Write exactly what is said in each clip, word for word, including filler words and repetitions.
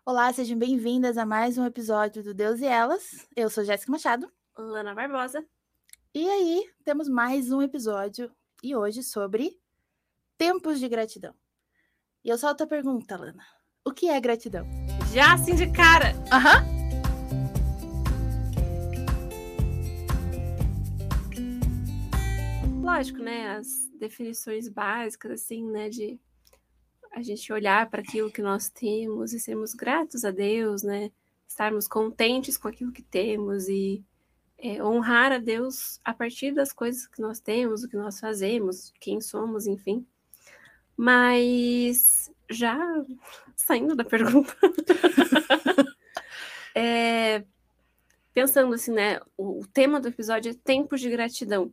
Olá, sejam bem-vindas a mais um episódio do Deus e Elas. Eu sou Jéssica Machado. Lana Barbosa. E aí, temos mais um episódio, e hoje sobre tempos de gratidão. E eu solto a pergunta, Lana. O que é gratidão? Já assim de cara! Aham! Lógico, né? As definições básicas, assim, né? De a gente olhar para aquilo que nós temos e sermos gratos a Deus, né? Estarmos contentes com aquilo que temos e é, honrar a Deus a partir das coisas que nós temos, o que nós fazemos, quem somos, enfim. Mas já saindo da pergunta, é, pensando assim, né? O, o tema do episódio é tempos de gratidão.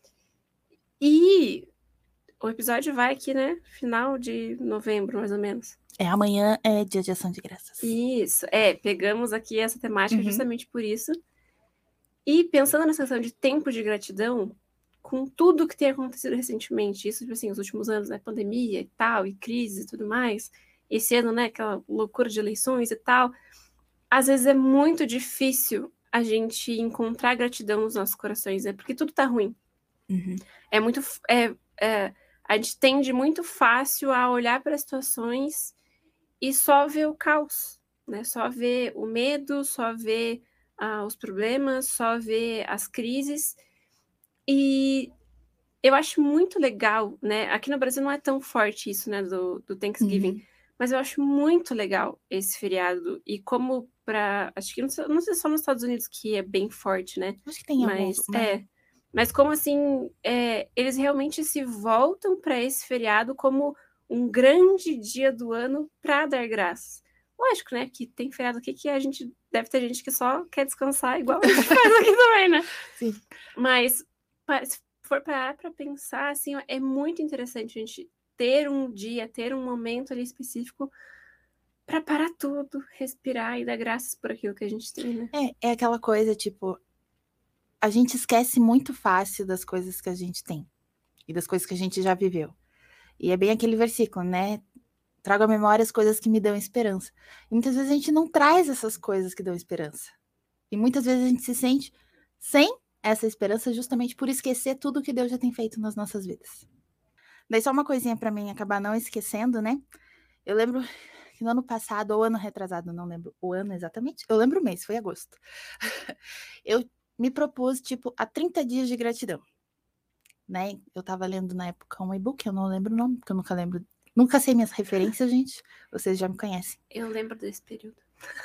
E o episódio vai aqui, né? Final de novembro, mais ou menos. É, amanhã é dia de ação de graças. Isso, é, pegamos aqui essa temática Uhum. justamente por isso. E pensando nessa questão de tempo de gratidão, com tudo que tem acontecido recentemente, isso, tipo assim, os últimos anos, né, pandemia e tal, e crise e tudo mais, esse ano, né, aquela loucura de eleições e tal, às vezes é muito difícil a gente encontrar gratidão nos nossos corações, né, porque tudo tá ruim. Uhum. É muito... É, é, a gente tende muito fácil a olhar para as situações e só ver o caos, né? Só ver o medo, só ver ah, os problemas, só ver as crises. E eu acho muito legal, né? Aqui no Brasil não é tão forte isso, né? Do, do Thanksgiving. Uhum. Mas eu acho muito legal esse feriado. E como para... Acho que não sei, não sei só nos Estados Unidos que é bem forte, né? Acho que tem Mas alguns, né? é... Mas como assim, é, eles realmente se voltam para esse feriado como um grande dia do ano para dar graças. Lógico, né? Que tem feriado aqui que a gente deve ter gente que só quer descansar, igual a gente faz aqui também, né? Sim. Mas se for parar para pensar, assim, é muito interessante a gente ter um dia, ter um momento ali específico para parar tudo, respirar e dar graças por aquilo que a gente tem, né? É, é aquela coisa, tipo, a gente esquece muito fácil das coisas que a gente tem e das coisas que a gente já viveu. E é bem aquele versículo, né? Trago à memória as coisas que me dão esperança. E muitas vezes a gente não traz essas coisas que dão esperança. E muitas vezes a gente se sente sem essa esperança justamente por esquecer tudo que Deus já tem feito nas nossas vidas. Daí só uma coisinha para mim acabar não esquecendo, né? Eu lembro que no ano passado, ou ano retrasado, não lembro o ano exatamente, eu lembro o mês, foi agosto. Eu me propus, tipo, a trinta dias de gratidão, né? Eu tava lendo na época um e-book, eu não lembro o nome, porque eu nunca lembro, nunca sei minhas referências, gente, vocês já me conhecem. Eu lembro desse período.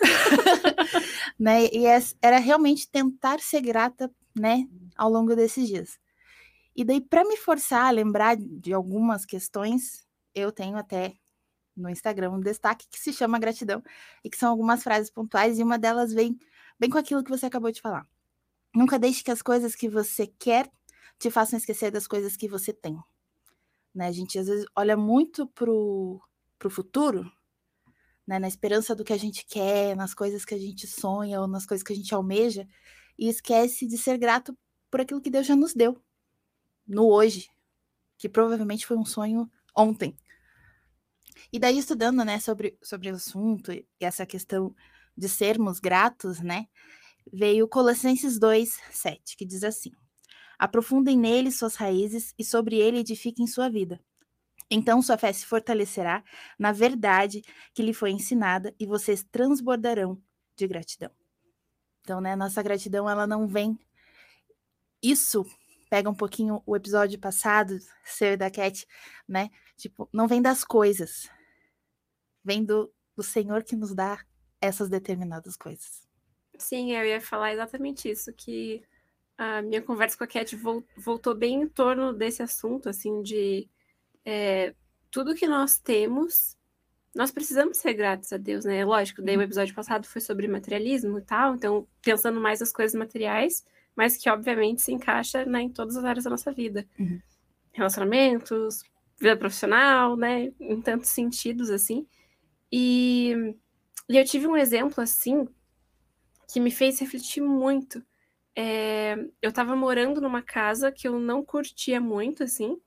Né? E era realmente tentar ser grata, né, ao longo desses dias. E daí, para me forçar a lembrar de algumas questões, eu tenho até no Instagram um destaque que se chama gratidão, e que são algumas frases pontuais, e uma delas vem bem com aquilo que você acabou de falar. Nunca deixe que as coisas que você quer te façam esquecer das coisas que você tem. Né? A gente às vezes olha muito pro, pro futuro, né, na esperança do que a gente quer, nas coisas que a gente sonha ou nas coisas que a gente almeja, e esquece de ser grato por aquilo que Deus já nos deu, no hoje, que provavelmente foi um sonho ontem. E daí, estudando, né, sobre, sobre o assunto e essa questão de sermos gratos, né, veio Colossenses dois, sete, que diz assim: aprofundem nele suas raízes e sobre ele edifiquem sua vida. Então sua fé se fortalecerá na verdade que lhe foi ensinada e vocês transbordarão de gratidão. Então, né, nossa gratidão, ela não vem... Isso pega um pouquinho o episódio passado, seu e da Cat, né? Tipo, não vem das coisas. Vem do, do Senhor que nos dá essas determinadas coisas. Sim, eu ia falar exatamente isso, que a minha conversa com a Cat voltou bem em torno desse assunto, assim, de é, tudo que nós temos, nós precisamos ser gratos a Deus, né? Lógico, daí o episódio passado foi sobre materialismo e tal, então pensando mais nas coisas materiais, mas que obviamente se encaixa, né, em todas as áreas da nossa vida. Uhum. Relacionamentos, vida profissional, né, em tantos sentidos, assim. E, e eu tive um exemplo, assim, que me fez refletir muito. É, eu tava morando numa casa que eu não curtia muito, assim,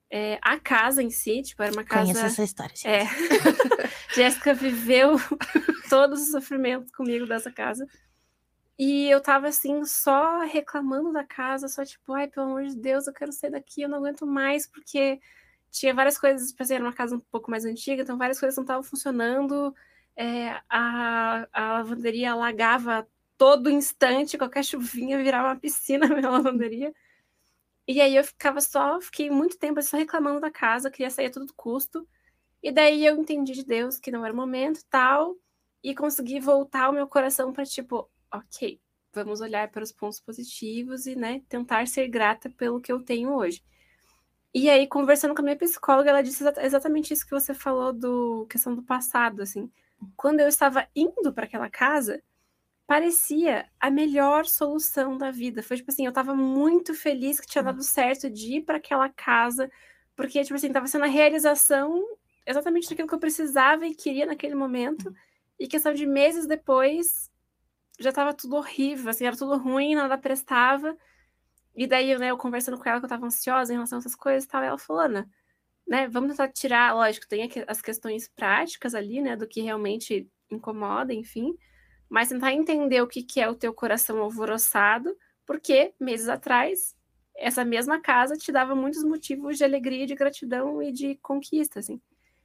É, a casa em si, tipo, era uma casa... Conheço essa história, gente. É. Jéssica viveu todos os sofrimentos comigo dessa casa. E eu tava, assim, só reclamando da casa, só tipo, ai, pelo amor de Deus, eu quero sair daqui, eu não aguento mais, porque tinha várias coisas, tipo assim, era uma casa um pouco mais antiga, então várias coisas não estavam funcionando, é, a, a lavanderia alagava todo instante, qualquer chuvinha virava uma piscina na minha lavanderia. E aí eu ficava só, fiquei muito tempo só reclamando da casa, queria sair a todo custo. E daí eu entendi de Deus que não era o momento e tal, e consegui voltar o meu coração para tipo, ok, vamos olhar para os pontos positivos e, né, tentar ser grata pelo que eu tenho hoje. E aí, conversando com a minha psicóloga, ela disse exa- exatamente isso que você falou do questão do passado, assim. Quando eu estava indo para aquela casa, parecia a melhor solução da vida. Foi tipo assim, eu estava muito feliz que tinha dado certo de ir para aquela casa, porque tipo assim, estava sendo a realização exatamente daquilo que eu precisava e queria naquele momento. E questão de meses depois, já estava tudo horrível, assim, era tudo ruim, nada prestava. E daí, né, eu conversando com ela, que eu estava ansiosa em relação a essas coisas e tal, e ela falou, Ana, né, vamos tentar tirar, lógico, tem aqui as questões práticas ali, né, do que realmente incomoda, enfim, mas tentar entender o que, que é o teu coração alvoroçado, porque meses atrás, essa mesma casa te dava muitos motivos de alegria, de gratidão e de conquista, assim.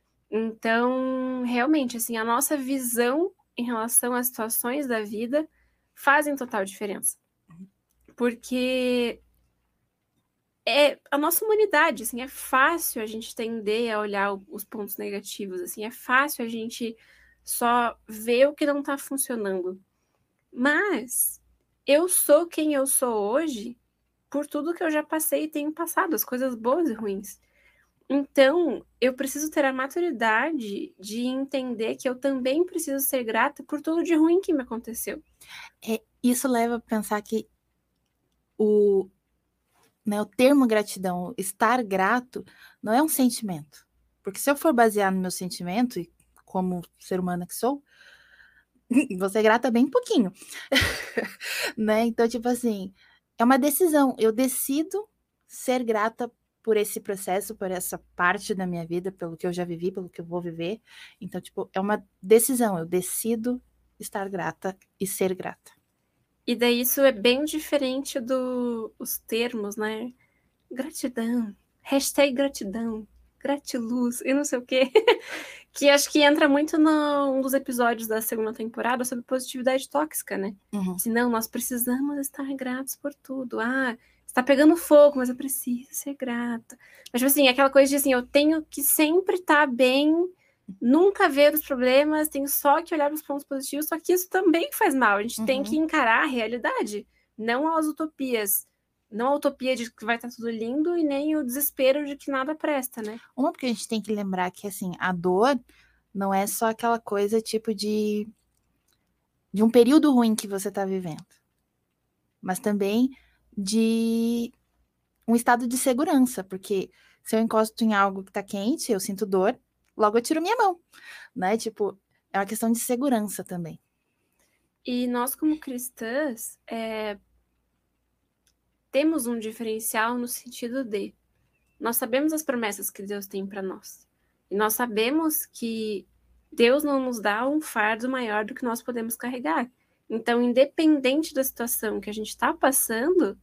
Então, realmente, assim, a nossa visão em relação às situações da vida fazem total diferença. Porque é a nossa humanidade, assim, é fácil a gente tender a olhar o- os pontos negativos, assim, é fácil a gente só ver o que não tá funcionando. Mas eu sou quem eu sou hoje por tudo que eu já passei e tenho passado, as coisas boas e ruins. Então, eu preciso ter a maturidade de entender que eu também preciso ser grata por tudo de ruim que me aconteceu. É, isso leva a pensar que o, né, o termo gratidão, estar grato, não é um sentimento. Porque se eu for basear no meu sentimento, e como ser humana que sou, vou ser grata bem pouquinho. Né? Então, tipo assim, é uma decisão. Eu decido ser grata por esse processo, por essa parte da minha vida, pelo que eu já vivi, pelo que eu vou viver. Então, tipo, é uma decisão. Eu decido estar grata e ser grata. E daí isso é bem diferente dos termos, né? Gratidão, hashtag gratidão, gratiluz e não sei o quê. Que acho que entra muito num dos episódios da segunda temporada sobre positividade tóxica, né? Uhum. Se não, nós precisamos estar gratos por tudo. Ah, está pegando fogo, mas eu preciso ser grata. Mas, tipo assim, aquela coisa de assim, eu tenho que sempre estar bem, nunca ver os problemas, tenho só que olhar para os pontos positivos, só que isso também faz mal. A gente Uhum. tem que encarar a realidade, não as utopias. Não a utopia de que vai estar tudo lindo e nem o desespero de que nada presta, né? Uma, porque a gente tem que lembrar que, assim, a dor não é só aquela coisa, tipo, de, de um período ruim que você tá vivendo. Mas também de um estado de segurança, porque se eu encosto em algo que tá quente, eu sinto dor, logo eu tiro minha mão, né? Tipo, é uma questão de segurança também. E nós, como cristãs, é, temos um diferencial no sentido de nós sabemos as promessas que Deus tem para nós. E nós sabemos que Deus não nos dá um fardo maior do que nós podemos carregar. Então, independente da situação que a gente está passando,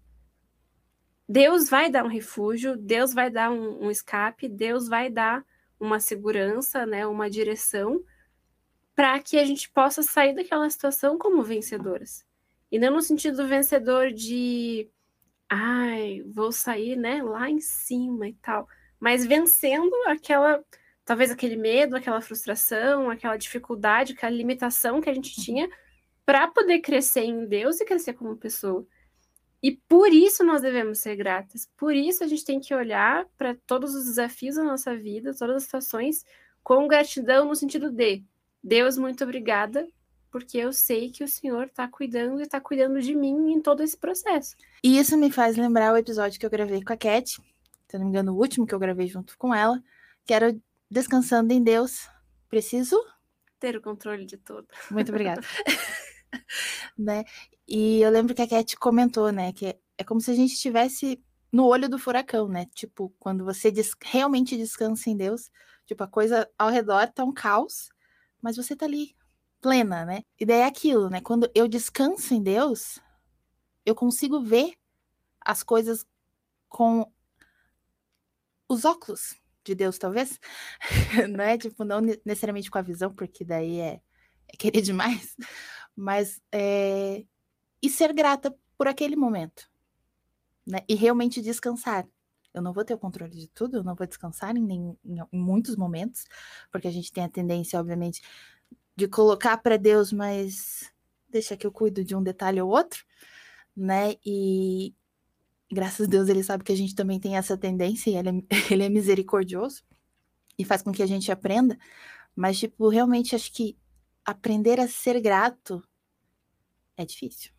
Deus vai dar um refúgio, Deus vai dar um, um escape, Deus vai dar uma segurança, né, uma direção para que a gente possa sair daquela situação como vencedoras. E não no sentido vencedor de, ai, vou sair, né, lá em cima e tal, mas vencendo aquela, talvez aquele medo, aquela frustração, aquela dificuldade, aquela limitação que a gente tinha para poder crescer em Deus e crescer como pessoa. E por isso nós devemos ser gratas. Por isso a gente tem que olhar para todos os desafios da nossa vida, todas as situações, com gratidão no sentido de Deus, muito obrigada, porque eu sei que o Senhor está cuidando e está cuidando de mim em todo esse processo. E isso me faz lembrar o episódio que eu gravei com a Cat, se eu não me engano, o último que eu gravei junto com ela, que era Descansando em Deus. Preciso? Ter o controle de tudo. Muito obrigada. Né? E eu lembro que a Cat comentou, né, que é como se a gente estivesse no olho do furacão, né? Tipo, quando você des- realmente descansa em Deus, tipo, a coisa ao redor tá um caos, mas você tá ali plena, né? E daí é aquilo, né? Quando eu descanso em Deus, eu consigo ver as coisas com os óculos de Deus, talvez, né? Tipo, não ne- necessariamente com a visão, porque daí é, é querer demais, mas é... e ser grata por aquele momento, né? E realmente descansar. Eu não vou ter o controle de tudo, eu não vou descansar em, nem- em em muitos momentos, porque a gente tem a tendência, obviamente, de colocar para Deus, mas deixa que eu cuido de um detalhe ou outro, né? E graças a Deus ele sabe que a gente também tem essa tendência e ele é, ele é misericordioso e faz com que a gente aprenda, mas, tipo, realmente acho que aprender a ser grato é difícil.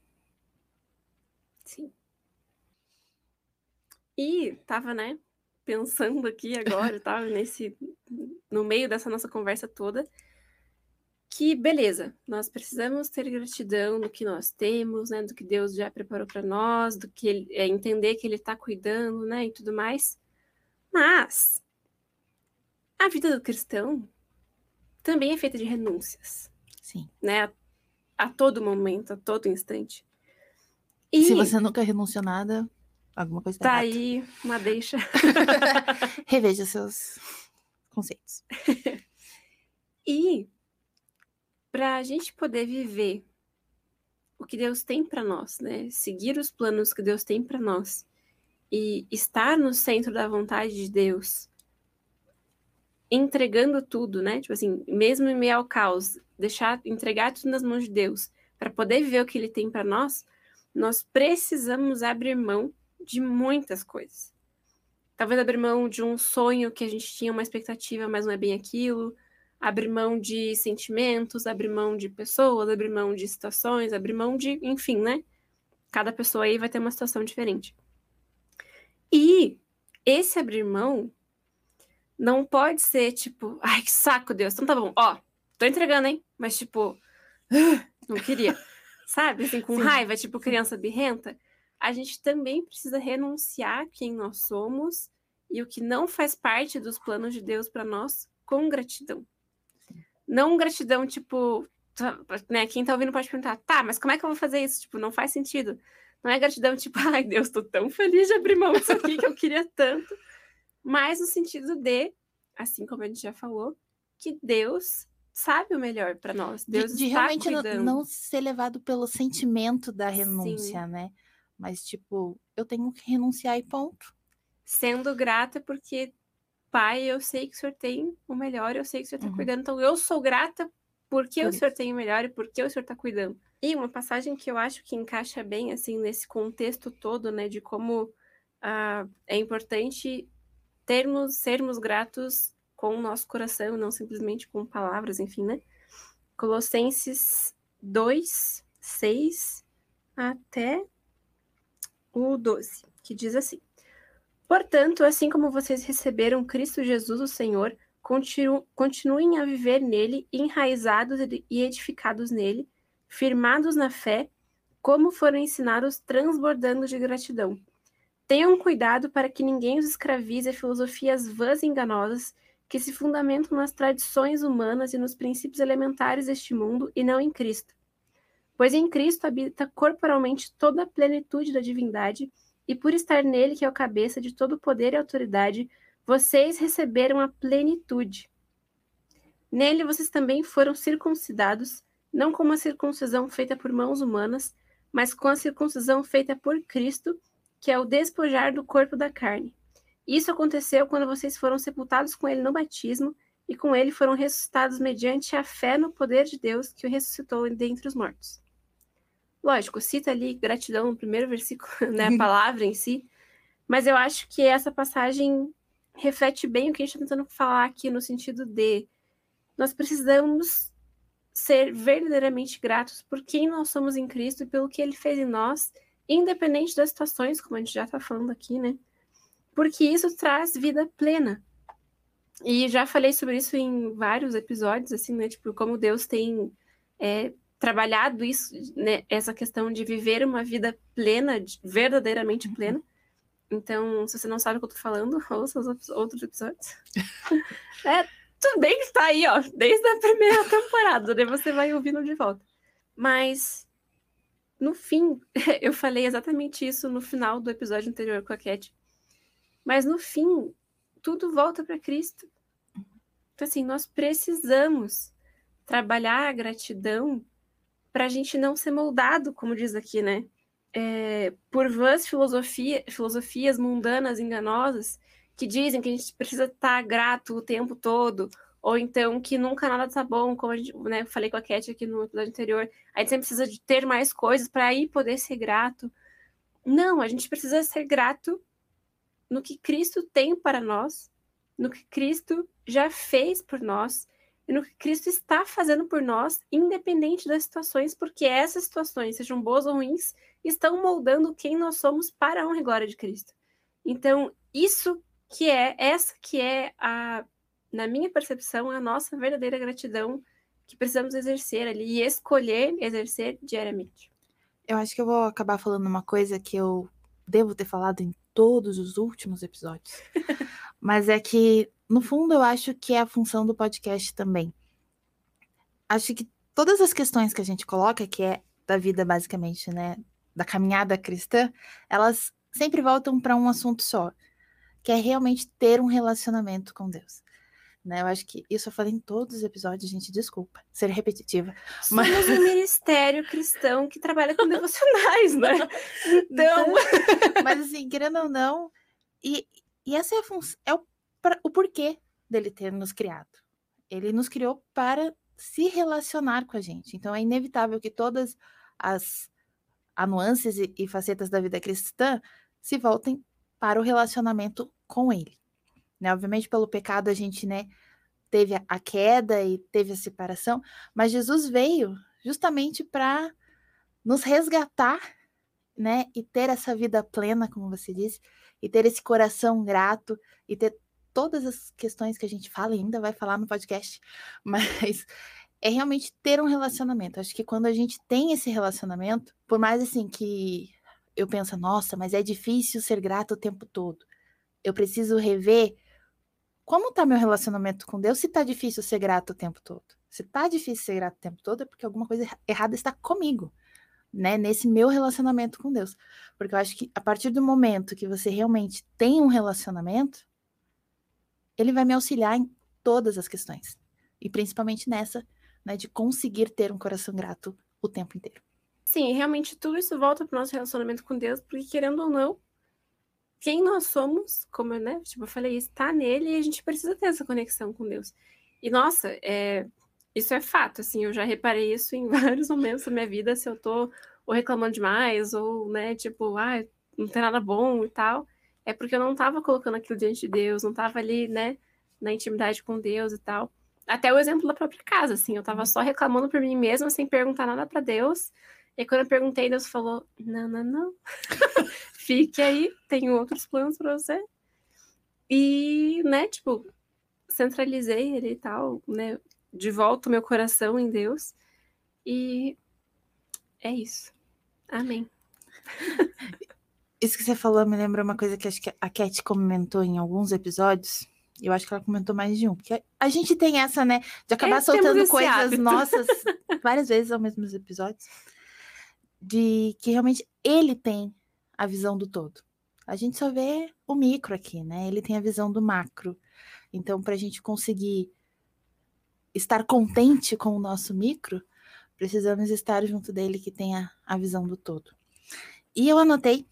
Sim. E tava, né, pensando aqui agora, tava nesse, no meio dessa nossa conversa toda, que beleza, nós precisamos ter gratidão do que nós temos, né, do que Deus já preparou para nós, do que ele, é, entender que Ele está cuidando, né, e tudo mais. Mas a vida do cristão também é feita de renúncias, Sim. né, a, a todo momento, a todo instante. Se E você nunca renunciou nada, alguma coisa tá tá errada. aí uma deixa. Reveja seus conceitos. E para a gente poder viver o que Deus tem para nós, né? Seguir os planos que Deus tem para nós e estar no centro da vontade de Deus, entregando tudo, né? Tipo assim, mesmo em meio ao caos, deixar, entregar tudo nas mãos de Deus para poder viver o que Ele tem para nós, nós precisamos abrir mão de muitas coisas. Talvez abrir mão de um sonho que a gente tinha uma expectativa, mas não é bem aquilo. Abrir mão de sentimentos, abrir mão de pessoas, abrir mão de situações, abrir mão de, enfim, né? Cada pessoa aí vai ter uma situação diferente. E esse abrir mão não pode ser tipo, ai, que saco, Deus. Então tá bom, ó, tô entregando, hein? Mas tipo, não queria. Sabe? Assim, com Sim. raiva, tipo criança birrenta. A gente também precisa renunciar quem nós somos e o que não faz parte dos planos de Deus para nós com gratidão. Não gratidão, tipo, né? Quem tá ouvindo pode perguntar, tá, mas como é que eu vou fazer isso? Tipo, não faz sentido. Não é gratidão, tipo, ai, Deus, tô tão feliz de abrir mão disso aqui que eu queria tanto. Mas no sentido de, assim como a gente já falou, que Deus sabe o melhor para nós. De, Deus de está realmente não, cuidando. não ser levado pelo sentimento da Sim. renúncia, né? Mas, tipo, eu tenho que renunciar e ponto. Sendo grata porque, Pai, eu sei que o Senhor tem o melhor, eu sei que o Senhor está Uhum. cuidando, então eu sou grata porque Por o Senhor isso. tem o melhor e porque o Senhor está cuidando. E uma passagem que eu acho que encaixa bem, assim, nesse contexto todo, né, de como ah, é importante termos, sermos gratos com o nosso coração, não simplesmente com palavras, enfim, né? Colossenses dois, seis até o doze, que diz assim: portanto, assim como vocês receberam Cristo Jesus, o Senhor, continu continuem a viver nele, enraizados e edificados nele, firmados na fé, como foram ensinados, transbordando de gratidão. Tenham cuidado para que ninguém os escravize a filosofias vãs e enganosas que se fundamentam nas tradições humanas e nos princípios elementares deste mundo e não em Cristo. Pois em Cristo habita corporalmente toda a plenitude da divindade, e por estar nele, que é o cabeça de todo poder e autoridade, vocês receberam a plenitude. Nele vocês também foram circuncidados, não com uma circuncisão feita por mãos humanas, mas com a circuncisão feita por Cristo, que é o despojar do corpo da carne. Isso aconteceu quando vocês foram sepultados com ele no batismo, e com ele foram ressuscitados mediante a fé no poder de Deus que o ressuscitou dentre os mortos. Lógico, cita ali gratidão no primeiro versículo, né, a palavra em si, mas eu acho que essa passagem reflete bem o que a gente está tentando falar aqui, no sentido de nós precisamos ser verdadeiramente gratos por quem nós somos em Cristo e pelo que Ele fez em nós, independente das situações, como a gente já está falando aqui, né? Porque isso traz vida plena. E já falei sobre isso em vários episódios, assim, né? Tipo, como Deus tem é, trabalhado isso, né? Essa questão de viver uma vida plena, verdadeiramente plena. Então, se você não sabe o que eu tô falando, ouça os outros episódios. É, tudo bem que tá aí, ó, desde a primeira temporada, daí você vai ouvindo de volta. Mas, no fim, eu falei exatamente isso no final do episódio anterior com a Cat. Mas, no fim, tudo volta para Cristo. Então, assim, nós precisamos trabalhar a gratidão para a gente não ser moldado, como diz aqui, né? É, por vãs filosofia, filosofias mundanas, enganosas, que dizem que a gente precisa estar grato o tempo todo, ou então que nunca nada tá bom, como a gente, né, falei com a Cat aqui no episódio anterior, a gente sempre precisa de ter mais coisas para aí poder ser grato. Não, a gente precisa ser grato no que Cristo tem para nós, no que Cristo já fez por nós, e no que Cristo está fazendo por nós, independente das situações, porque essas situações, sejam boas ou ruins, estão moldando quem nós somos para a honra e glória de Cristo. Então, isso que é, essa que é, a, na minha percepção, a nossa verdadeira gratidão que precisamos exercer ali e escolher exercer diariamente. Eu acho que eu vou acabar falando uma coisa que eu devo ter falado em todos os últimos episódios. Mas é que, no fundo, eu acho que é a função do podcast também. Acho que todas as questões que a gente coloca, que é da vida, basicamente, né, da caminhada cristã, elas sempre voltam para um assunto só, que é realmente ter um relacionamento com Deus. Né? Eu acho que isso eu falei em todos os episódios, gente, desculpa ser repetitiva. Somos mas... um ministério cristão que trabalha com devocionais, né? Então... então... Mas assim, querendo ou não, e, e essa é, a função, é o, pra, o porquê dele ter nos criado. Ele nos criou para se relacionar com a gente. Então é inevitável que todas as, as nuances e, e facetas da vida cristã se voltem para o relacionamento com ele. Né? Obviamente, pelo pecado, a gente, né, teve a queda e teve a separação, mas Jesus veio justamente para nos resgatar, né, e ter essa vida plena, como você disse, e ter esse coração grato, e ter todas as questões que a gente fala e ainda vai falar no podcast, mas é realmente ter um relacionamento. Acho que quando a gente tem esse relacionamento, por mais assim que eu penso, nossa, mas é difícil ser grato o tempo todo, eu preciso rever como está meu relacionamento com Deus se está difícil ser grato o tempo todo. Se está difícil ser grato o tempo todo é porque alguma coisa errada está comigo, né? Nesse meu relacionamento com Deus. Porque eu acho que a partir do momento que você realmente tem um relacionamento, ele vai me auxiliar em todas as questões. E principalmente nessa, né, de conseguir ter um coração grato o tempo inteiro. Sim, realmente tudo isso volta para o nosso relacionamento com Deus, porque querendo ou não, quem nós somos, como eu, né, tipo, eu falei, está nele e a gente precisa ter essa conexão com Deus. E, nossa, é, isso é fato, assim, eu já reparei isso em vários momentos da minha vida, se eu tô ou reclamando demais, ou, né, tipo, ah, não tem nada bom e tal, é porque eu não tava colocando aquilo diante de Deus, não tava ali, né, na intimidade com Deus e tal. Até o exemplo da própria casa, assim, eu tava só reclamando por mim mesma, sem perguntar nada para Deus, e quando eu perguntei, Deus falou, não, não, não. Fique aí, tenho outros planos para você. E, né, tipo, centralizei ele e tal, né, de volta o meu coração em Deus. E é isso. Amém. Isso que você falou me lembra uma coisa que acho que a Cat comentou em alguns episódios. Eu acho que ela comentou mais de um. Porque a gente tem essa, né, de acabar é, soltando coisas hábito. nossas várias vezes ao mesmo episódios. De que realmente ele tem a visão do todo. A gente só vê o micro aqui, né? Ele tem a visão do macro. Então, para a gente conseguir estar contente com o nosso micro, precisamos estar junto dele que tem a, a visão do todo. E eu anotei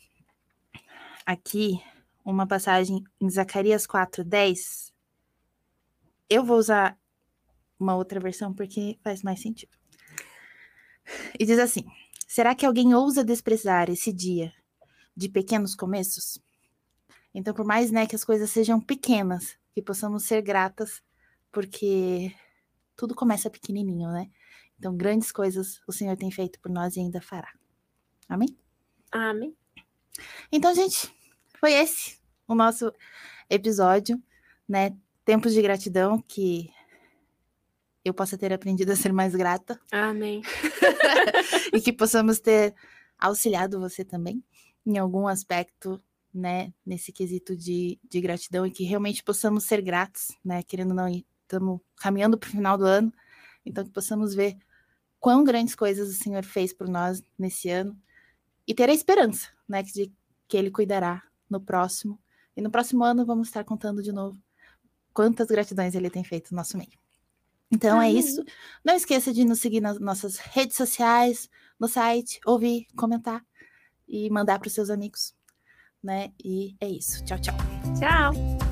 aqui uma passagem em Zacarias quatro, dez. Eu vou usar uma outra versão porque faz mais sentido. E diz assim: será que alguém ousa desprezar esse dia de pequenos começos? Então, por mais, né, que as coisas sejam pequenas, que possamos ser gratas, porque tudo começa pequenininho, né? Então, grandes coisas o Senhor tem feito por nós e ainda fará. Amém? Amém. Então, gente, foi esse o nosso episódio, né? Tempos de gratidão, que eu possa ter aprendido a ser mais grata. Amém. E que possamos ter auxiliado você também em algum aspecto né, nesse quesito de, de gratidão e que realmente possamos ser gratos, né, querendo ou não, estamos caminhando para o final do ano, então que possamos ver quão grandes coisas o Senhor fez por nós nesse ano e ter a esperança, né, de que Ele cuidará no próximo, e no próximo ano vamos estar contando de novo quantas gratidões Ele tem feito no nosso meio. Então Amém. é isso, não esqueça de nos seguir nas nossas redes sociais, no site, ouvir, comentar e mandar para os seus amigos, né, e é isso, tchau, tchau. Tchau!